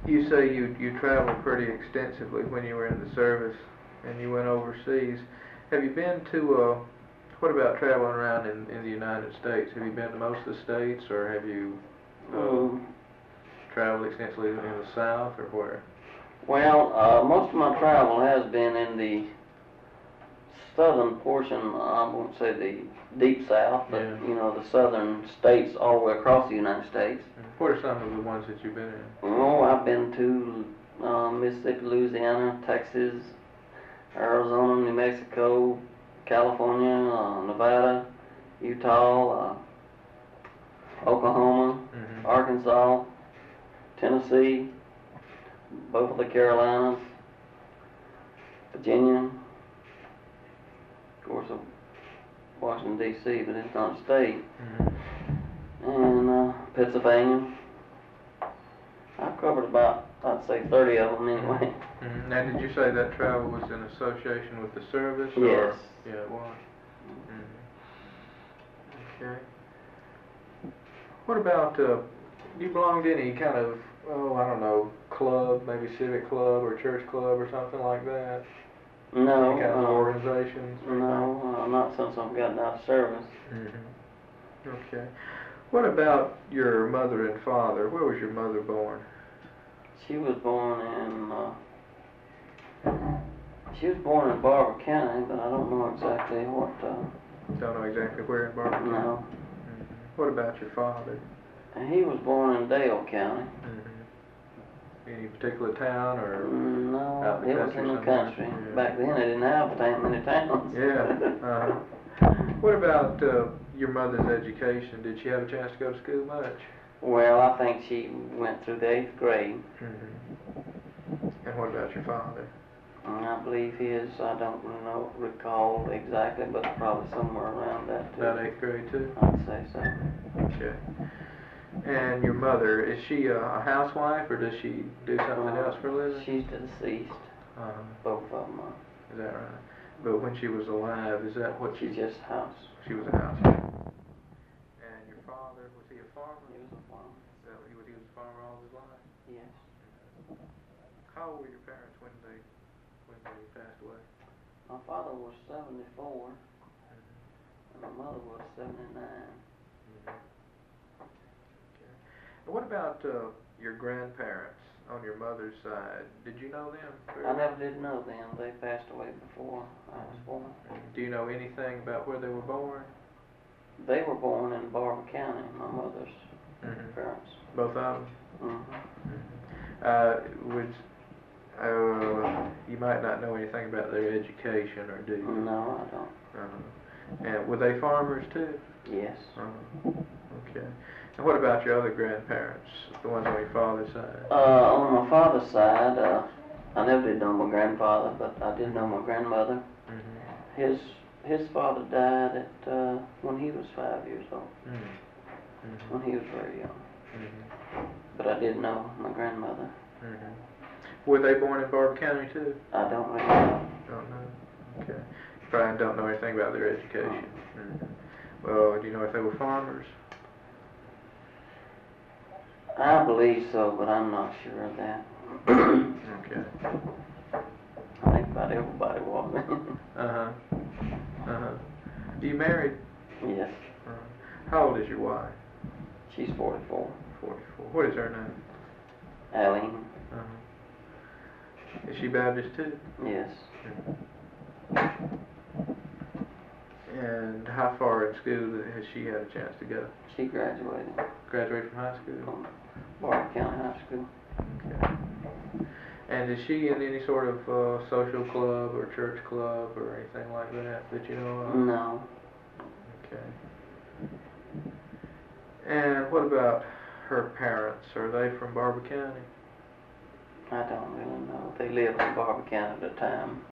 You say you traveled pretty extensively when you were in the service, and you went overseas. Have you been to, what about traveling around in the United States? Have you been to most of the states, or have you traveled extensively in the South, or where? Well, most of my travel has been in the southern portion. I won't say the deep South, but you know, the southern states all the way across the United States. What are some of the ones that you've been in? Oh, I've been to Mississippi, Louisiana, Texas, Arizona, New Mexico, California, Nevada, Utah, Oklahoma, Arkansas, Tennessee, both of the Carolinas, Virginia, of course, Washington D.C., but it's not a state, and Pennsylvania. I've covered about, I'd say, 30 of them anyway. Now, did you say that travel was in association with the service? Yes. Or? Yeah, it was. Okay. What about, do you belong to any kind of, I don't know, club, maybe civic club or church club or something like that? No. Any kind of organizations? No, not since I've gotten out of service. Okay. What about your mother and father? Where was your mother born? She was born in Barber County, but I don't know exactly what. Don't know exactly where in Barber County? No. What about your father? He was born in Dale County. Any particular town or? No, it was in the country. Yeah. Back then they didn't have many towns. Yeah. What about your mother's education? Did she have a chance to go to school much? Well, I think she went through the 8th grade. And what about your father? I believe his, I don't recall exactly, but probably somewhere around that too. About 8th grade too? I'd say so. Okay. And your mother, is she a housewife, or does she do something else for a living? She's deceased. Both of them are. Is that right? But when she was alive, is that what She's just house. She was a housewife. And your father, was he a farmer? He was a farmer. He was a farmer all his life? Yes. How old were your parents when they passed away? My father was 74, and my mother was 79. And what about your grandparents on your mother's side? Did you know them? I never did know them. They passed away before I was born. Do you know anything about where they were born? They were born in Barber County, my mother's parents. Both of them? You might not know anything about their education, or do you? No, I don't. And were they farmers too? Yes. Okay. And what about your other grandparents, the ones on your father's side? On my father's side, I never did know my grandfather, but I did know my grandmother. His father died at when he was 5 years old. When he was very young. But I did know my grandmother. Were they born in Barber County too? I don't really know. Don't know. Okay. You probably don't know anything about their education. Well, do you know if they were farmers? I believe so, but I'm not sure of that. Okay. I think about everybody was. Are you married? Yes. How old is your wife? She's 44. 44. What is her name? Aline. Is she Baptist too? Yes. And how far in school has she had a chance to go? She graduated. Graduated from high school? From Barber County High School. Okay. And is she in any sort of social club or church club or anything like that you know of? No. Okay. And what about her parents? Are they from Barber County? I don't really know. They lived in Barber County at the time.